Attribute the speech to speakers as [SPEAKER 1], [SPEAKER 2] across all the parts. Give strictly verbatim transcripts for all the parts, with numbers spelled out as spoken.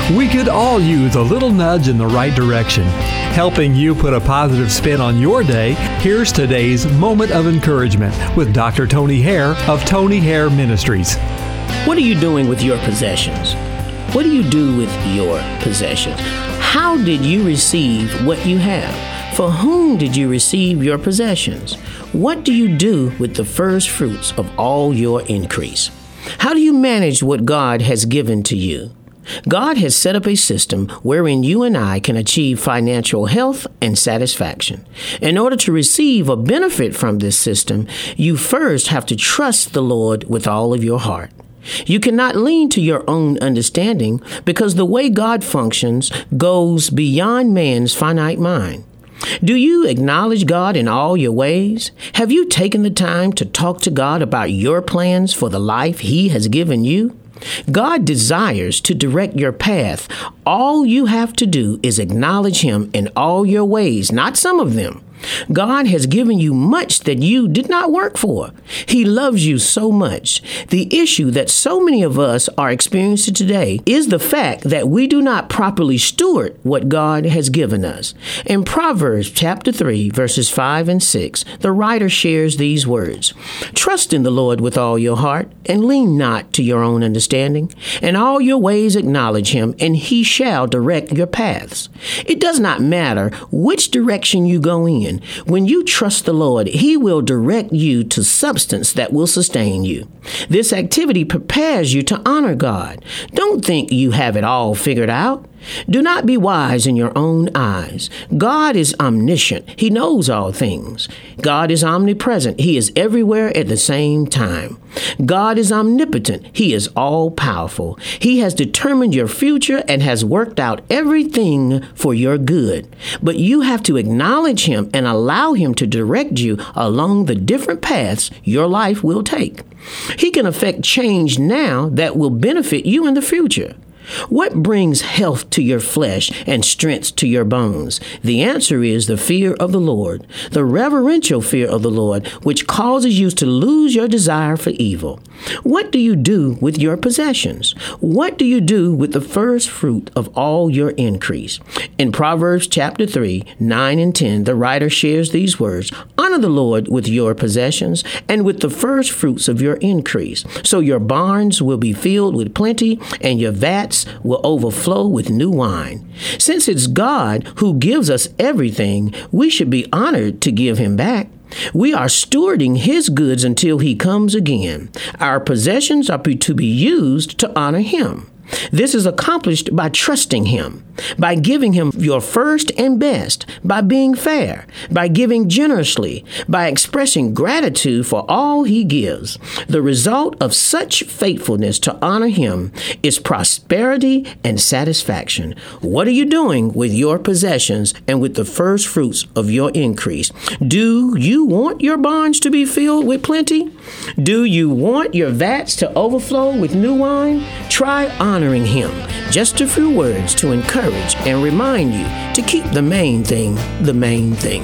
[SPEAKER 1] We could all use a little nudge in the right direction. Helping you put a positive spin on your day, here's today's Moment of Encouragement with Doctor Tony Hare of Tony Hare Ministries.
[SPEAKER 2] What are you doing with your possessions? What do you do with your possessions? How did you receive what you have? For whom did you receive your possessions? What do you do with the first fruits of all your increase? How do you manage what God has given to you? God has set up a system wherein you and I can achieve financial health and satisfaction. In order to receive or benefit from this system, you first have to trust the Lord with all of your heart. You cannot lean to your own understanding because the way God functions goes beyond man's finite mind. Do you acknowledge God in all your ways? Have you taken the time to talk to God about your plans for the life He has given you? God desires to direct your path. All you have to do is acknowledge Him in all your ways, not some of them. God has given you much that you did not work for. He loves you so much. The issue that so many of us are experiencing today is the fact that we do not properly steward what God has given us. In Proverbs chapter three, verses five and six, the writer shares these words: "Trust in the Lord with all your heart, and lean not to your own understanding. In all your ways acknowledge Him, and He shall direct your paths." It does not matter which direction you go in. When you trust the Lord, He will direct you to substance that will sustain you. This activity prepares you to honor God. Don't think you have it all figured out. Do not be wise in your own eyes. God is omniscient. He knows all things. God is omnipresent. He is everywhere at the same time. God is omnipotent. He is all-powerful. He has determined your future and has worked out everything for your good. But you have to acknowledge Him and allow Him to direct you along the different paths your life will take. He can affect change now that will benefit you in the future. What brings health to your flesh and strength to your bones? The answer is the fear of the Lord, the reverential fear of the Lord, which causes you to lose your desire for evil. What do you do with your possessions? What do you do with the first fruit of all your increase? In Proverbs chapter three, nine and ten, the writer shares these words: "Honor the Lord with your possessions and with the first fruits of your increase, so your barns will be filled with plenty and your vats will overflow with new wine." Since it's God who gives us everything, we should be honored to give Him back. We are stewarding His goods until He comes again. Our possessions are to be used to honor Him. This is accomplished by trusting Him, by giving Him your first and best, by being fair, by giving generously, by expressing gratitude for all He gives. The result of such faithfulness to honor Him is prosperity and satisfaction. What are you doing with your possessions and with the first fruits of your increase? Do you want your barns to be filled with plenty? Do you want your vats to overflow with new wine? Try honoring Him. Just a few words to encourage and remind you to keep the main thing the main thing.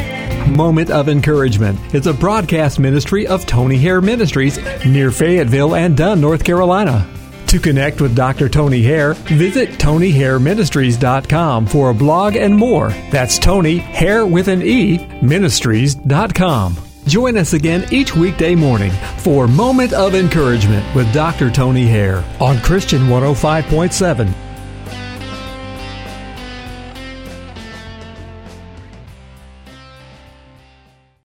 [SPEAKER 1] Moment of Encouragement is a broadcast ministry of Tony Hare Ministries near Fayetteville and Dunn, North Carolina. To connect with Doctor Tony Hare, visit tony hare ministries dot com for a blog and more. That's Tony, Hare with an E, ministries dot com. Join us again each weekday morning for Moment of Encouragement with Doctor Tony Hare on Christian one oh five point seven.